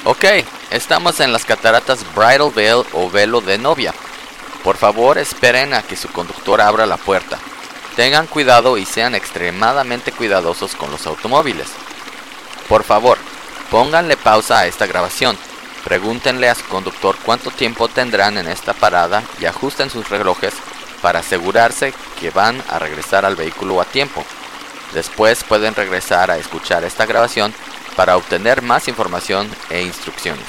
Ok, estamos en las cataratas Bridal Veil o velo de novia. Por favor, esperen a que su conductor abra la puerta. Tengan cuidado y sean extremadamente cuidadosos con los automóviles. Por favor, pónganle pausa a esta grabación. Pregúntenle a su conductor cuánto tiempo tendrán en esta parada y ajusten sus relojes para asegurarse que van a regresar al vehículo a tiempo. Después pueden regresar a escuchar esta grabación para obtener más información e instrucciones.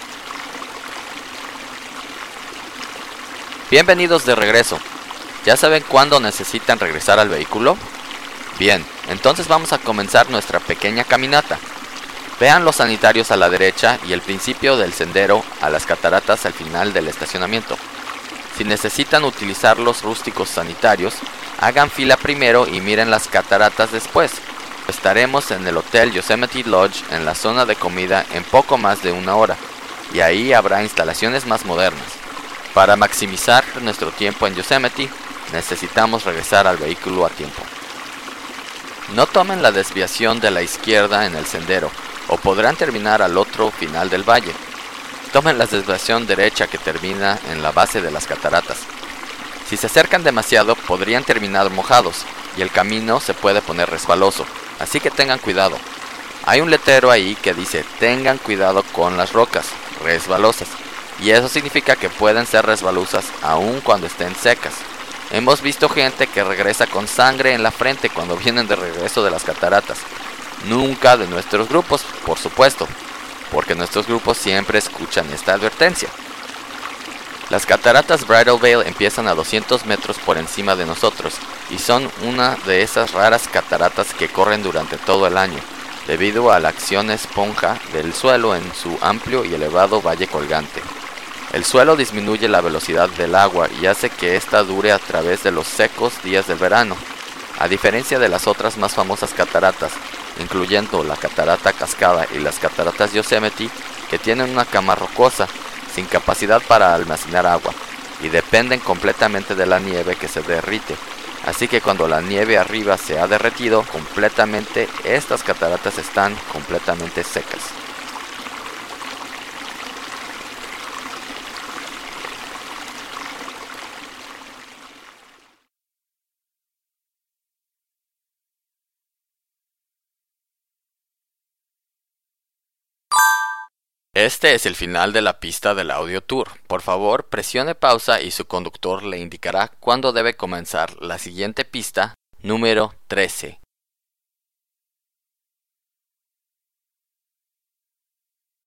Bienvenidos de regreso. ¿Ya saben cuándo necesitan regresar al vehículo? Bien, entonces vamos a comenzar nuestra pequeña caminata. Vean los sanitarios a la derecha y el principio del sendero a las cataratas al final del estacionamiento. Si necesitan utilizar los rústicos sanitarios, hagan fila primero y miren las cataratas después. Estaremos en el Hotel Yosemite Lodge en la zona de comida en poco más de una hora, y ahí habrá instalaciones más modernas. Para maximizar nuestro tiempo en Yosemite, necesitamos regresar al vehículo a tiempo. No tomen la desviación de la izquierda en el sendero, o podrán terminar al otro final del valle. Tomen la desviación derecha que termina en la base de las cataratas. Si se acercan demasiado, podrían terminar mojados, y el camino se puede poner resbaloso, así que tengan cuidado. Hay un letrero ahí que dice: tengan cuidado con las rocas resbalosas, y eso significa que pueden ser resbalosas aun cuando estén secas. Hemos visto gente que regresa con sangre en la frente cuando vienen de regreso de las cataratas. Nunca de nuestros grupos, por supuesto, porque nuestros grupos siempre escuchan esta advertencia. Las cataratas Bridal Veil empiezan a 200 metros por encima de nosotros y son una de esas raras cataratas que corren durante todo el año, debido a la acción esponja del suelo en su amplio y elevado valle colgante. El suelo disminuye la velocidad del agua y hace que ésta dure a través de los secos días del verano, a diferencia de las otras más famosas cataratas, incluyendo la catarata Cascada y las cataratas Yosemite, que tienen una cama rocosa, sin capacidad para almacenar agua, y dependen completamente de la nieve que se derrite. Así que cuando la nieve arriba se ha derretido completamente, estas cataratas están completamente secas. Este es el final de la pista del audio tour. Por favor, presione pausa y su conductor le indicará cuándo debe comenzar la siguiente pista, número 13.